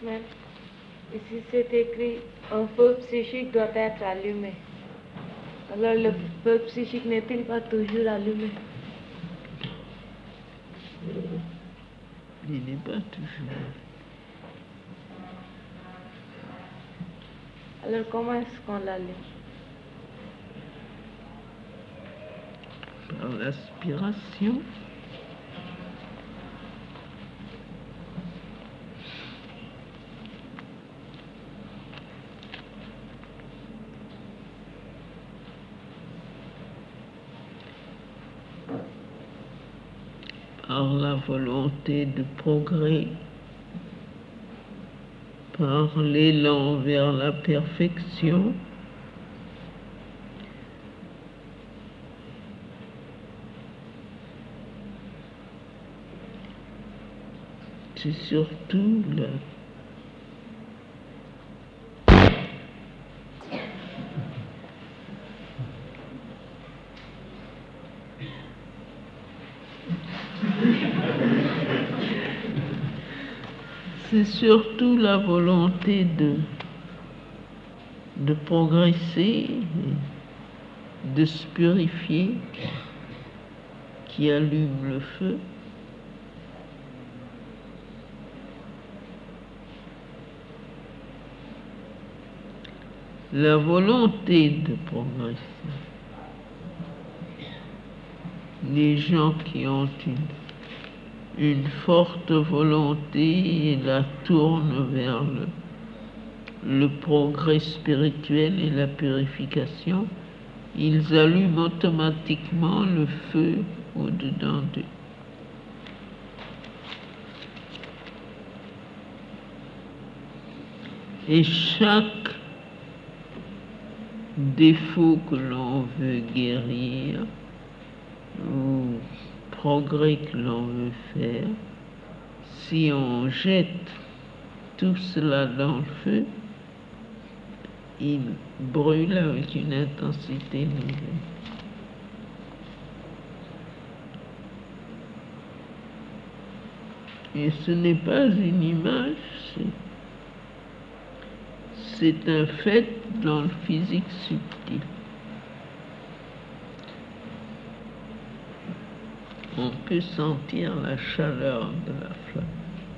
Même ici c'est écrit un feu psychique doit être allumé. Alors le feu psychique n'est-il pas toujours allumé? Il n'est pas toujours. Alors comment est-ce qu'on l'allume? Par l'aspiration. Par la volonté de progrès, par l'élan vers la perfection, c'est surtout là. C'est surtout la volonté de progresser, de se purifier, qui allume le feu. La volonté de progresser. Les gens qui ont une forte volonté et la tournent vers le progrès spirituel et la purification, ils allument automatiquement le feu au-dedans d'eux. Et chaque défaut que l'on veut guérir ou progrès que l'on veut faire, si on jette tout cela dans le feu, il brûle avec une intensité nouvelle. Et ce n'est pas une image, c'est un fait dans le physique subtil. On peut sentir la chaleur de la flamme.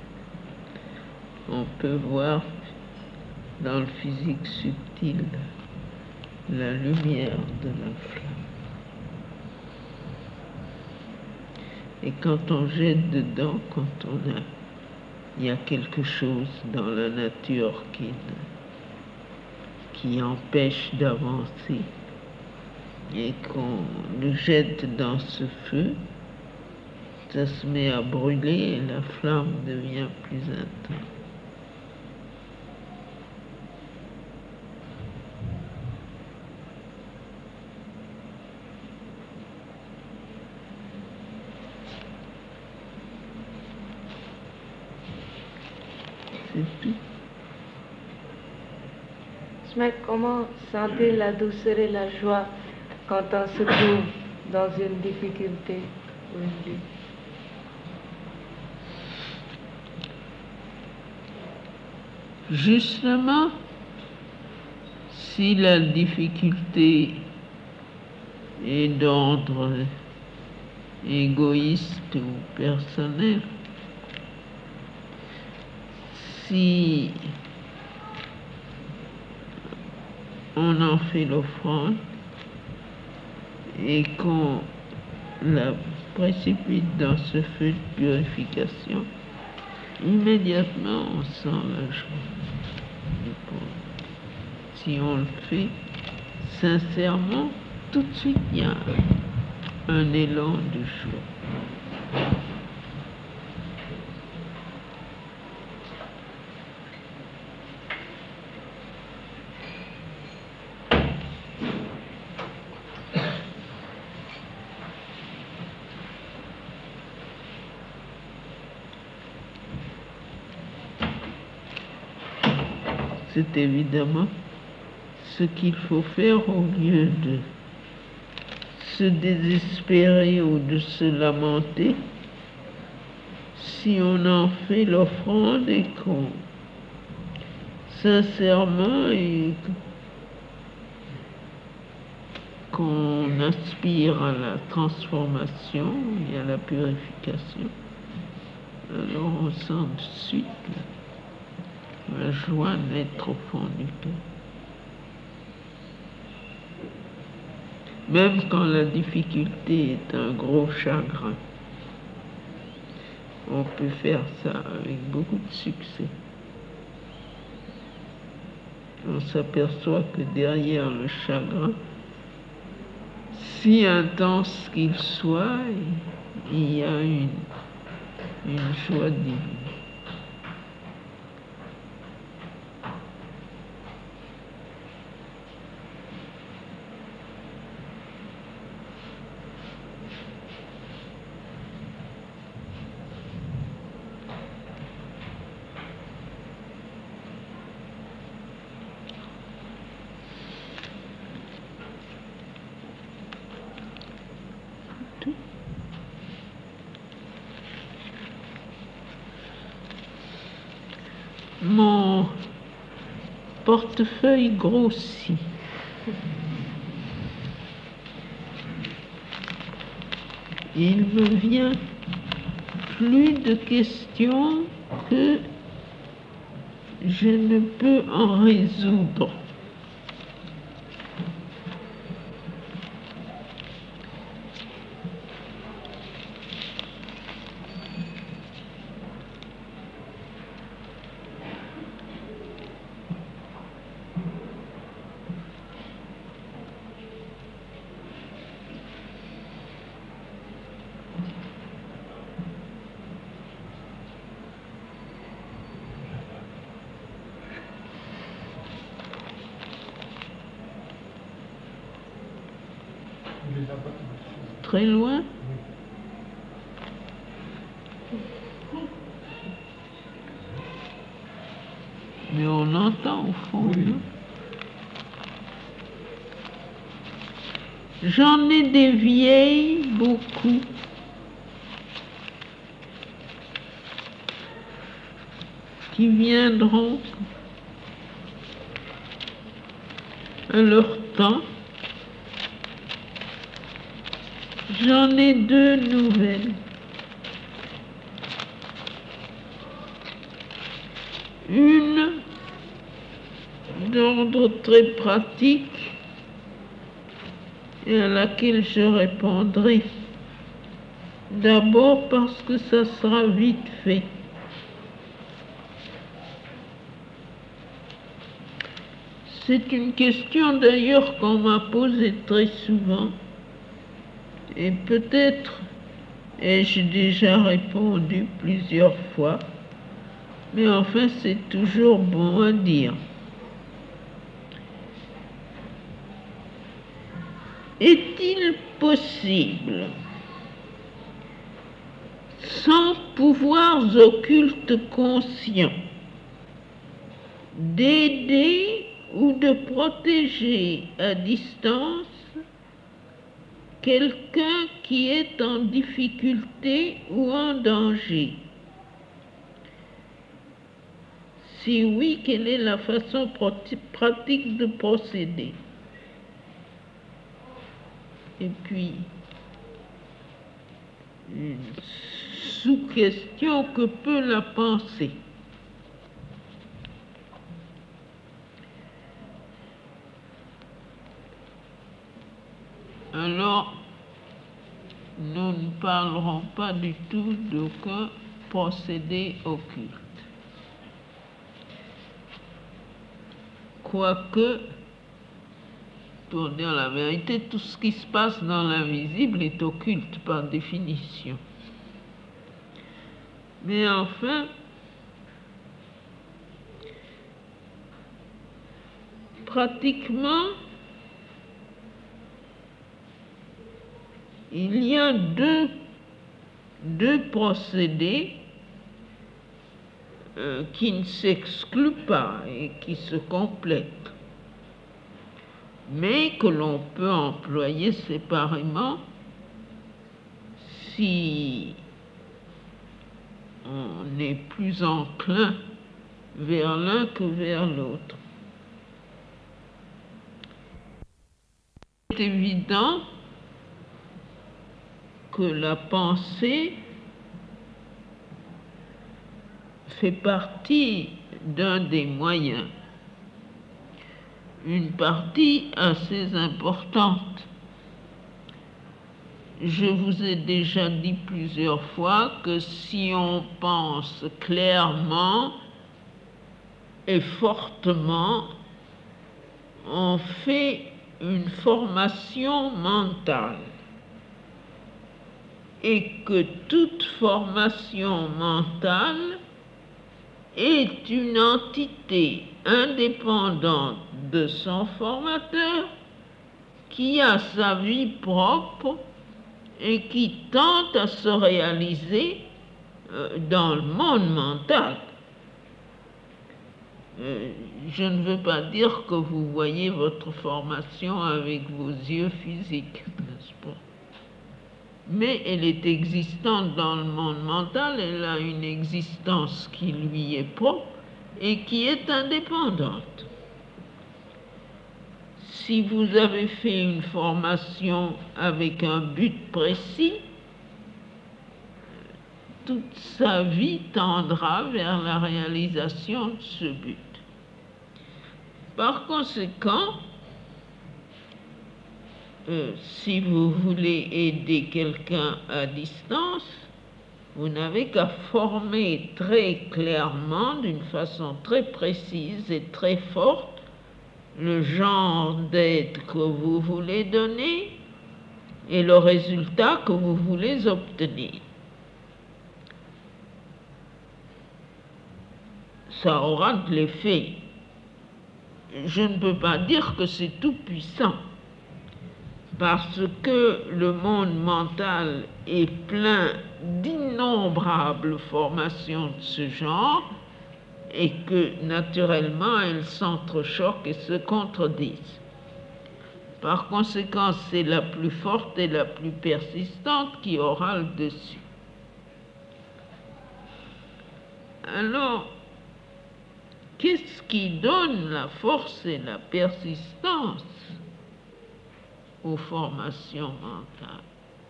On peut voir dans le physique subtil la lumière de la flamme. Et quand on jette dedans, il y a quelque chose dans la nature qui empêche d'avancer et qu'on le jette dans ce feu, ça se met à brûler et la flamme devient plus intense. C'est tout. Mais comment sentir la douceur et la joie quand on se trouve dans une difficulté ou une lutte? Justement, si la difficulté est d'ordre égoïste ou personnel, si on en fait l'offrande et qu'on la précipite dans ce feu de purification, immédiatement on sent la joie. Si on le fait sincèrement, tout de suite il y a un élan de joie. C'est évidemment ce qu'il faut faire au lieu de se désespérer ou de se lamenter. Si on en fait l'offrande et qu'on sincèrement et qu'on aspire à la transformation et à la purification, alors on sent tout de suite la joie naître au fond du cœur. Même quand la difficulté est un gros chagrin, on peut faire ça avec beaucoup de succès. On s'aperçoit que derrière le chagrin, si intense qu'il soit, il y a une joie divine. Mon portefeuille grossit. Il me vient plus de questions que je ne peux en résoudre. Très loin? Mais on entend au fond, non? J'en ai des vieilles, beaucoup. Qui viendront à leur temps. J'en ai deux nouvelles. Une d'ordre très pratique et à laquelle je répondrai d'abord parce que ça sera vite fait. C'est une question d'ailleurs qu'on m'a posée très souvent et peut-être ai-je déjà répondu plusieurs fois, mais enfin c'est toujours bon à dire. Est-il possible, sans pouvoirs occultes conscients, d'aider ou de protéger à distance quelqu'un qui est en difficulté ou en danger? Si oui, quelle est la façon pratique de procéder? Et puis, une sous-question: que peut la pensée? Alors, nous ne parlerons pas du tout d'aucun procédé occulte. Quoique, pour dire la vérité, tout ce qui se passe dans l'invisible est occulte par définition. Mais enfin, pratiquement, il y a deux procédés qui ne s'excluent pas et qui se complètent, mais que l'on peut employer séparément si on est plus enclin vers l'un que vers l'autre. C'est évident que la pensée fait partie d'un des moyens, une partie assez importante. Je vous ai déjà dit plusieurs fois que si on pense clairement et fortement, on fait une formation mentale. Et que toute formation mentale est une entité indépendante de son formateur qui a sa vie propre et qui tente à se réaliser dans le monde mental. Je ne veux pas dire que vous voyez votre formation avec vos yeux physiques, n'est-ce pas? Mais elle est existante dans le monde mental, elle a une existence qui lui est propre et qui est indépendante. Si vous avez fait une formation avec un but précis, toute sa vie tendra vers la réalisation de ce but. Par conséquent, si vous voulez aider quelqu'un à distance, vous n'avez qu'à former très clairement, d'une façon très précise et très forte, le genre d'aide que vous voulez donner et le résultat que vous voulez obtenir. Ça aura de l'effet. Je ne peux pas dire que c'est tout puissant, parce que le monde mental est plein d'innombrables formations de ce genre et que naturellement elles s'entrechoquent et se contredisent. Par conséquent, c'est la plus forte et la plus persistante qui aura le dessus. Alors, qu'est-ce qui donne la force et la persistance aux formations mentales?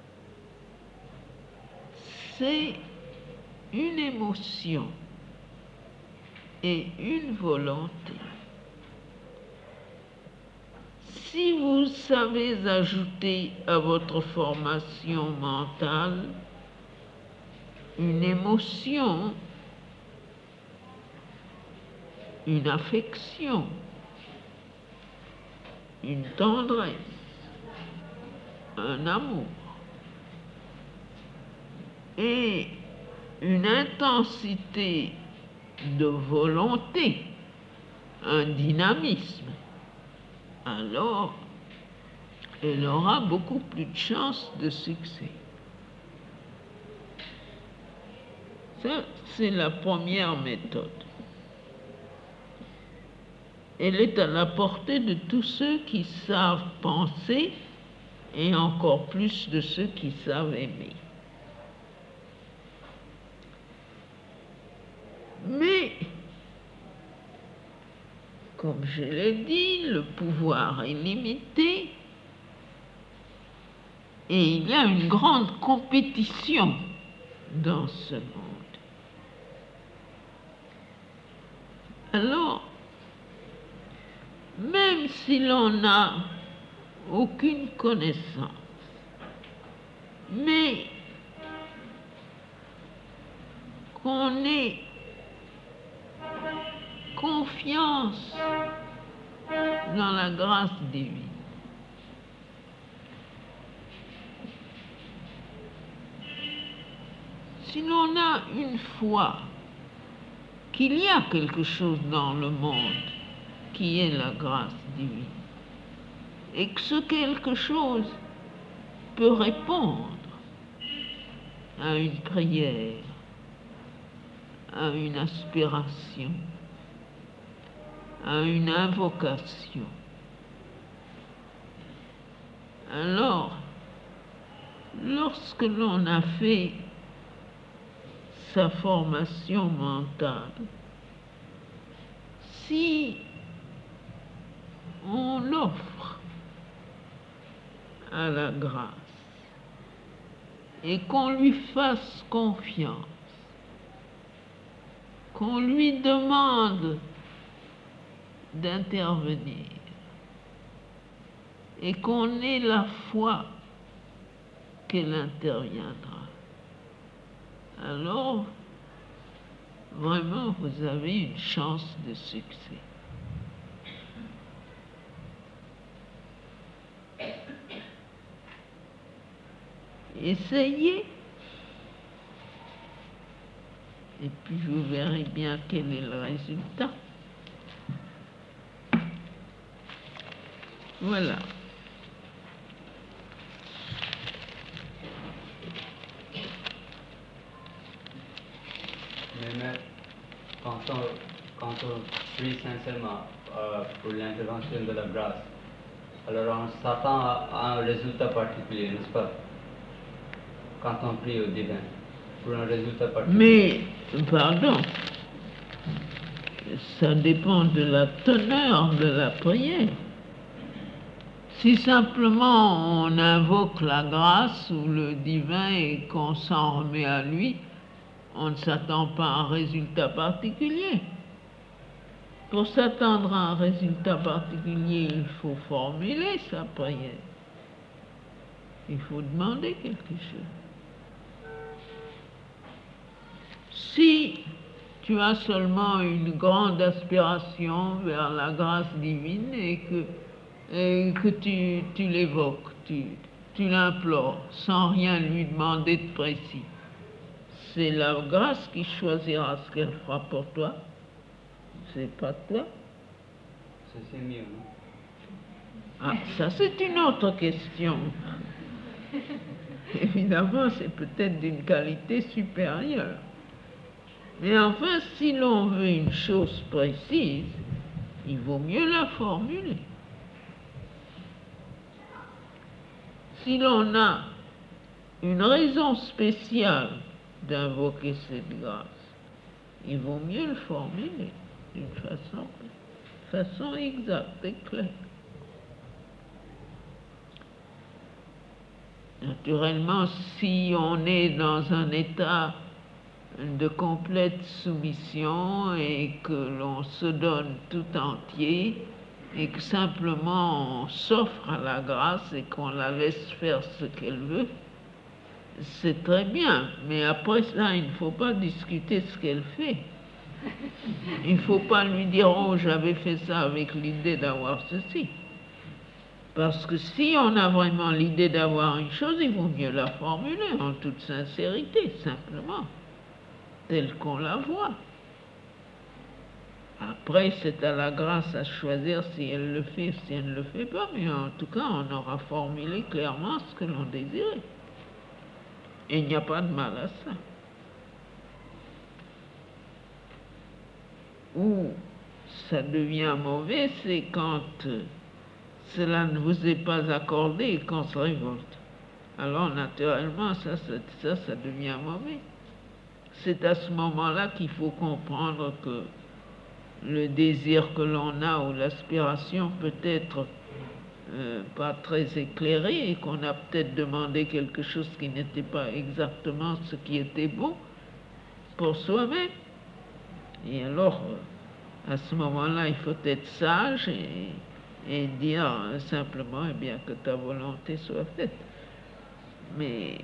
C'est une émotion et une volonté. Si vous savez ajouter à votre formation mentale une émotion, une affection, une tendresse, un amour et une intensité de volonté, un dynamisme, alors elle aura beaucoup plus de chances de succès. Ça, c'est la première méthode. Elle est à la portée de tous ceux qui savent penser et encore plus de ceux qui savent aimer. Mais, comme je l'ai dit, le pouvoir est limité et il y a une grande compétition dans ce monde. Alors, même si l'on n'a aucune connaissance, mais qu'on ait confiance dans la grâce divine, si l'on a une foi qu'il y a quelque chose dans le monde qui est la grâce divine, et que ce quelque chose peut répondre à une prière, à une aspiration, à une invocation. Alors, lorsque l'on a fait sa formation mentale, si on offre à la grâce et qu'on lui fasse confiance, qu'on lui demande d'intervenir et qu'on ait la foi qu'elle interviendra, alors vraiment vous avez une chance de succès. Essayez et puis vous verrez bien quel est le résultat. Voilà. Mais même quand on prie sincèrement pour l'intervention de la grâce, alors on s'attend à un résultat particulier, n'est-ce pas? Quand on prie au divin, pour un résultat particulier. Mais, pardon, ça dépend de la teneur de la prière. Si simplement on invoque la grâce ou le divin et qu'on s'en remet à lui, on ne s'attend pas à un résultat particulier. Pour s'attendre à un résultat particulier, il faut formuler sa prière. Il faut demander quelque chose. Si tu as seulement une grande aspiration vers la grâce divine et que tu l'évoques, tu l'implores sans rien lui demander de précis, c'est la grâce qui choisira ce qu'elle fera pour toi. C'est pas toi. C'est mieux, non? Ah, ça c'est une autre question. Évidemment, c'est peut-être d'une qualité supérieure. Mais enfin, si l'on veut une chose précise, il vaut mieux la formuler. Si l'on a une raison spéciale d'invoquer cette grâce, il vaut mieux le formuler d'une façon exacte et claire. Naturellement, si on est dans un état de complète soumission et que l'on se donne tout entier et que simplement on s'offre à la grâce et qu'on la laisse faire ce qu'elle veut, c'est très bien. Mais après ça, il ne faut pas discuter ce qu'elle fait. Il ne faut pas lui dire « Oh, j'avais fait ça avec l'idée d'avoir ceci ». Parce que si on a vraiment l'idée d'avoir une chose, il vaut mieux la formuler en toute sincérité, simplement, telle qu'on la voit. Après, c'est à la grâce à choisir si elle le fait ou si elle ne le fait pas, mais en tout cas, on aura formulé clairement ce que l'on désirait. Et il n'y a pas de mal à ça. Où ça devient mauvais, c'est quand cela ne vous est pas accordé et qu'on se révolte. Alors, naturellement, ça devient mauvais. C'est à ce moment-là qu'il faut comprendre que le désir que l'on a ou l'aspiration peut être pas très éclairé et qu'on a peut-être demandé quelque chose qui n'était pas exactement ce qui était bon pour soi-même. Et alors, à ce moment-là, il faut être sage et dire simplement eh bien, que ta volonté soit faite. Mais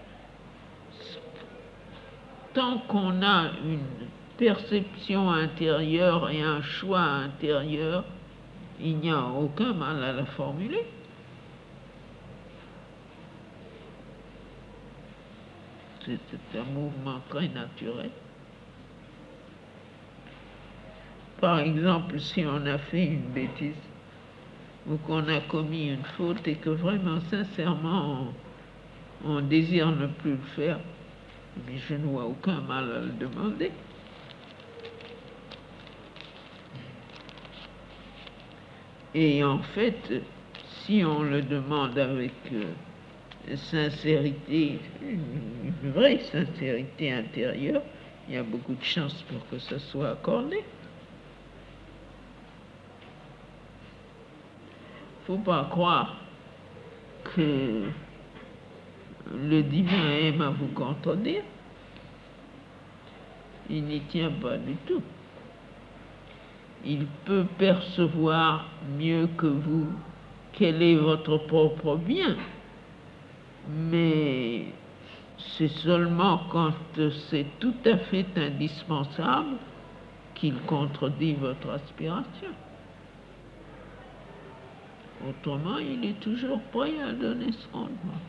tant qu'on a une perception intérieure et un choix intérieur, il n'y a aucun mal à la formuler. C'est un mouvement très naturel. Par exemple, si on a fait une bêtise ou qu'on a commis une faute et que vraiment, sincèrement, on désire ne plus le faire, mais je ne vois aucun mal à le demander. Et en fait, si on le demande avec sincérité, une vraie sincérité intérieure, il y a beaucoup de chances pour que ça soit accordé. faut pas croire que le divin aime à vous contredire. Il n'y tient pas du tout. Il peut percevoir mieux que vous quel est votre propre bien, mais c'est seulement quand c'est tout à fait indispensable qu'il contredit votre aspiration. Autrement, il est toujours prêt à donner ce rendement.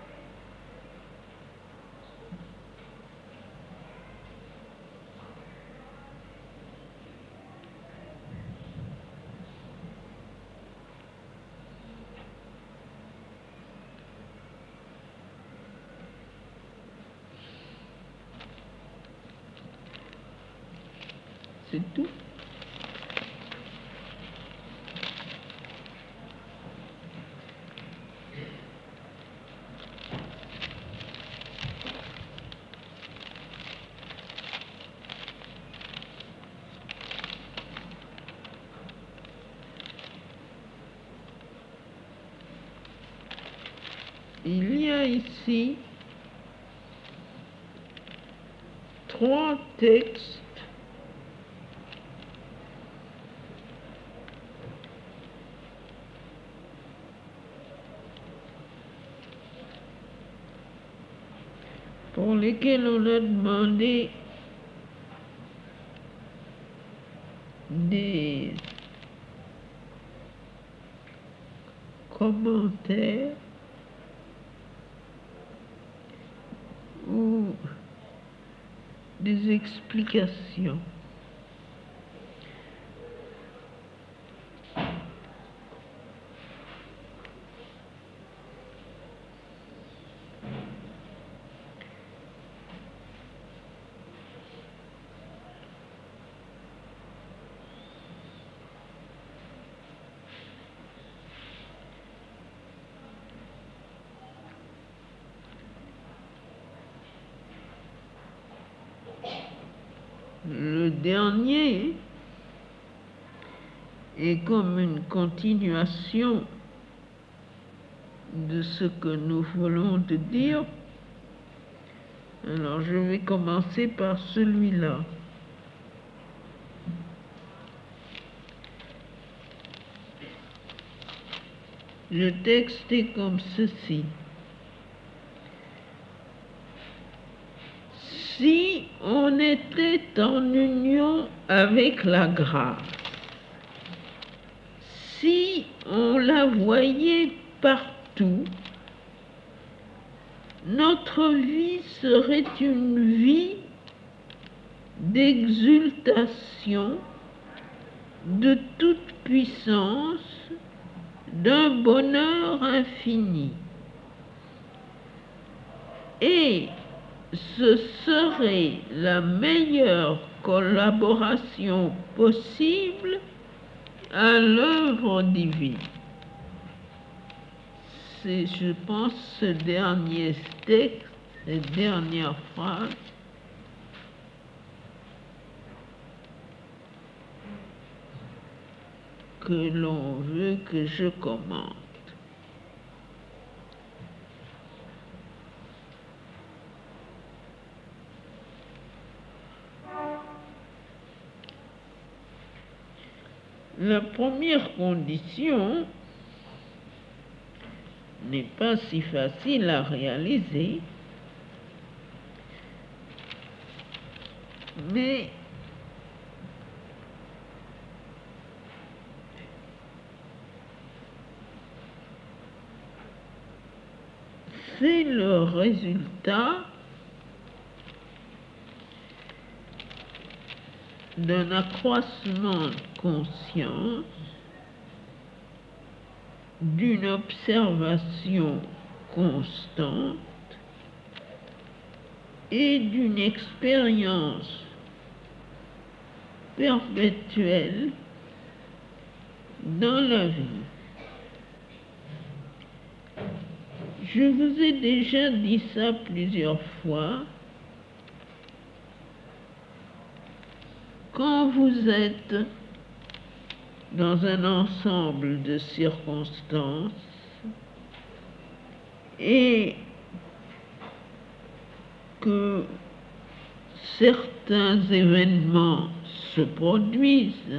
C'est tout. Il y a ici 3 textes pour lesquels on a demandé des commentaires ou des explications. Le dernier est comme une continuation de ce que nous voulons te dire. Alors je vais commencer par celui-là. Le texte est comme ceci. Si on était en union avec la grâce, si on la voyait partout, notre vie serait une vie d'exultation, de toute puissance, d'un bonheur infini. Et ce serait la meilleure collaboration possible à l'œuvre divine. C'est, je pense, ce dernier texte, cette dernière phrase, que l'on veut que je commente. La première condition n'est pas si facile à réaliser, mais c'est le résultat d'un accroissement de conscience, d'une observation constante et d'une expérience perpétuelle dans la vie. Je vous ai déjà dit ça plusieurs fois. Quand vous êtes dans un ensemble de circonstances et que certains événements se produisent.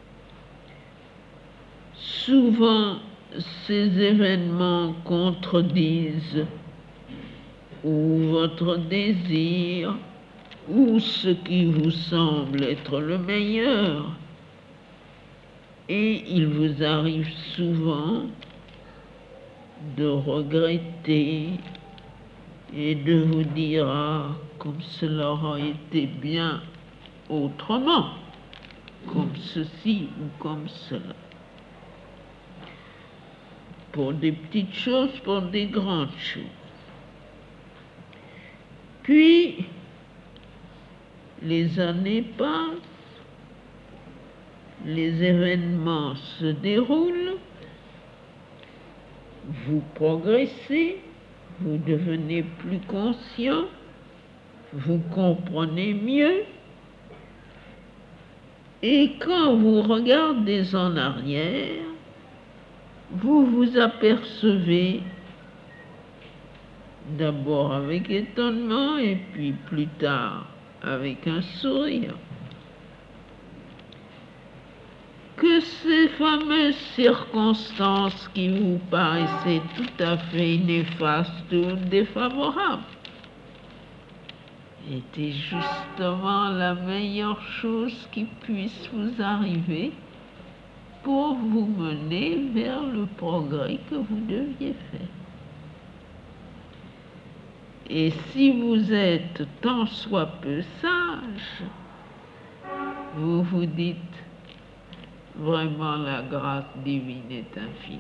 Souvent, ces événements contredisent ou votre désir ou ce qui vous semble être le meilleur. Et il vous arrive souvent de regretter et de vous dire ah, comme cela aurait été bien autrement, comme ceci ou comme cela. Pour des petites choses, pour des grandes choses. Puis, les années passent, les événements se déroulent, vous progressez, vous devenez plus conscient, vous comprenez mieux, et quand vous regardez en arrière, vous vous apercevez d'abord avec étonnement et puis plus tard avec un sourire que ces fameuses circonstances qui vous paraissaient tout à fait néfastes ou défavorables étaient justement la meilleure chose qui puisse vous arriver pour vous mener vers le progrès que vous deviez faire. Et si vous êtes tant soit peu sage, vous vous dites vraiment la grâce divine est infinie.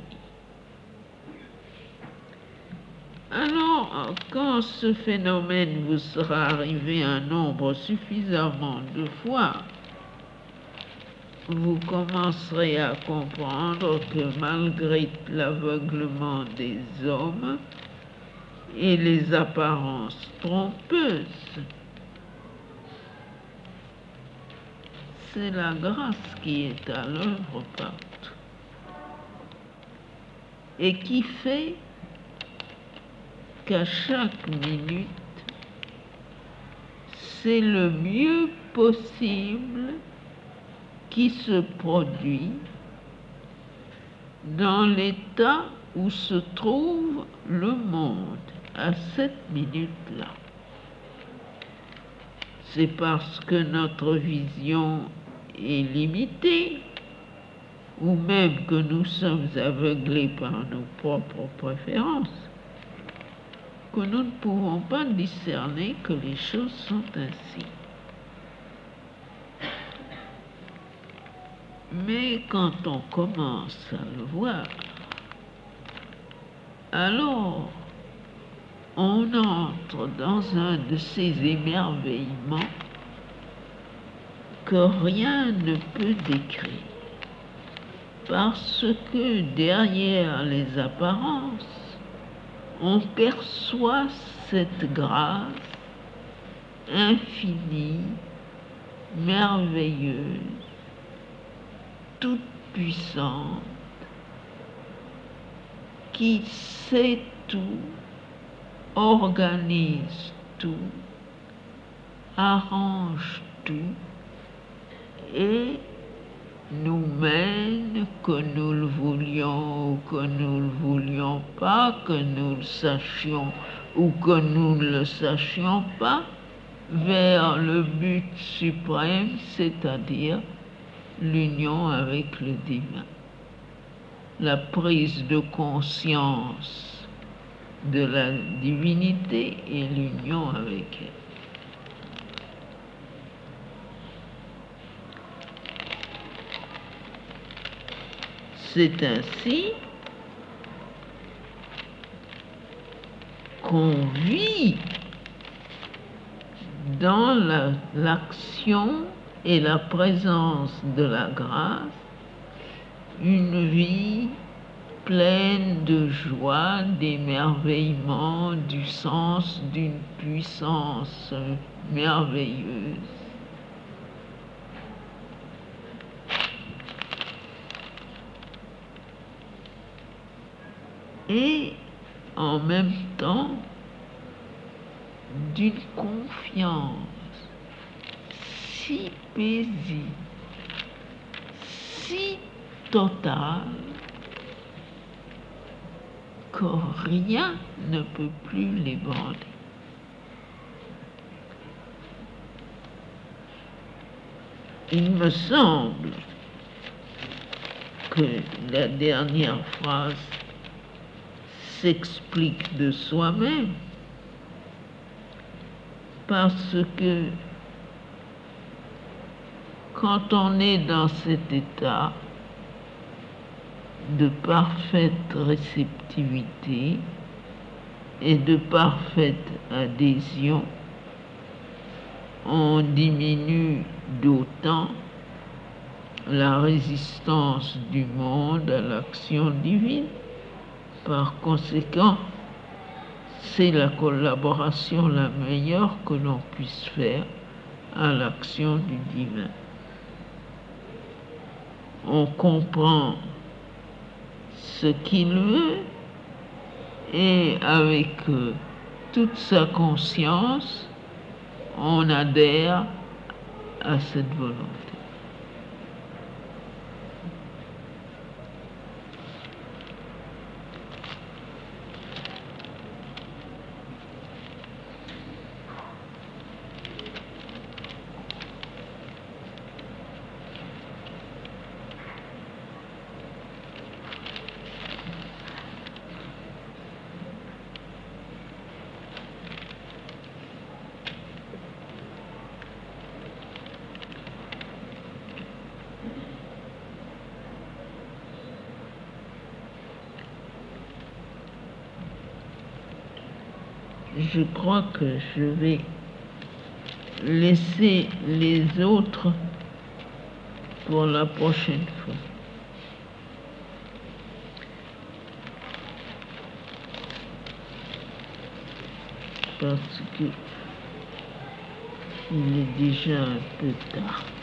Alors, quand ce phénomène vous sera arrivé un nombre suffisamment de fois, vous commencerez à comprendre que malgré l'aveuglement des hommes et les apparences trompeuses, c'est la grâce qui est à l'œuvre partout et qui fait qu'à chaque minute, c'est le mieux possible qui se produit dans l'état où se trouve le monde à cette minute-là. C'est parce que notre vision est limitée, ou même que nous sommes aveuglés par nos propres préférences, que nous ne pouvons pas discerner que les choses sont ainsi. Mais quand on commence à le voir, alors on entre dans un de ces émerveillements que rien ne peut décrire, parce que derrière les apparences, on perçoit cette grâce infinie, merveilleuse, toute puissante, qui sait tout, organise tout, arrange tout et nous mène, que nous le voulions ou que nous le voulions pas, que nous le sachions ou que nous ne le sachions pas, vers le but suprême, c'est-à-dire l'union avec le divin. La prise de conscience de la divinité et l'union avec elle. C'est ainsi qu'on vit dans l'action et la présence de la grâce une vie pleine de joie, d'émerveillement, du sens d'une puissance merveilleuse. et en même temps d'une confiance si paisible, si totale, que rien ne peut plus l'ébranler. Il me semble que la dernière phrase s'explique de soi-même, parce que quand on est dans cet état de parfaite réceptivité et de parfaite adhésion, on diminue d'autant la résistance du monde à l'action divine. Par conséquent, c'est la collaboration la meilleure que l'on puisse faire à l'action du divin. On comprend ce qu'il veut et avec toute sa conscience, on adhère à cette volonté. Je crois que je vais laisser les autres pour la prochaine fois. Parce que il est déjà un peu tard.